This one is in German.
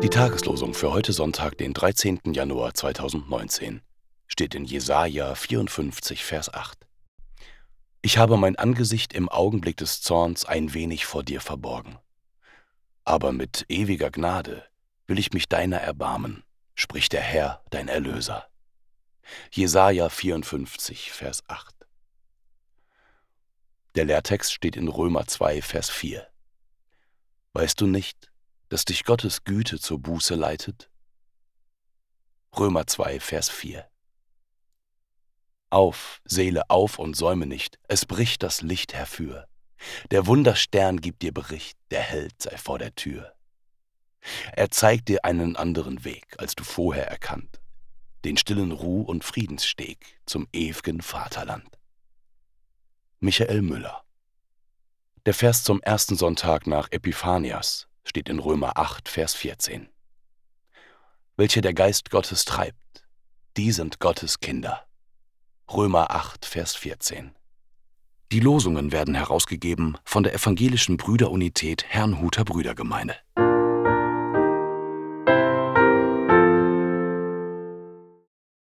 Die Tageslosung für heute Sonntag, den 13. Januar 2019, steht in Jesaja 54, Vers 8. Ich habe mein Angesicht im Augenblick des Zorns ein wenig vor dir verborgen. Aber mit ewiger Gnade will ich mich deiner erbarmen, spricht der Herr, dein Erlöser. Jesaja 54, Vers 8. Der Lehrtext steht in Römer 2, Vers 4. Weißt du nicht, dass dich Gottes Güte zur Buße leitet? Römer 2, Vers 4. Auf, Seele, auf und säume nicht, es bricht das Licht herfür. Der Wunderstern gibt dir Bericht, der Held sei vor der Tür. Er zeigt dir einen anderen Weg, als du vorher erkannt, den stillen Ruh- und Friedenssteg zum ew'gen Vaterland. Michael Müller. Der Vers zum ersten Sonntag nach Epiphanias steht in Römer 8, Vers 14. Welche der Geist Gottes treibt, die sind Gottes Kinder. Römer 8, Vers 14. Die Losungen werden herausgegeben von der Evangelischen Brüderunität Herrnhuter Brüdergemeinde.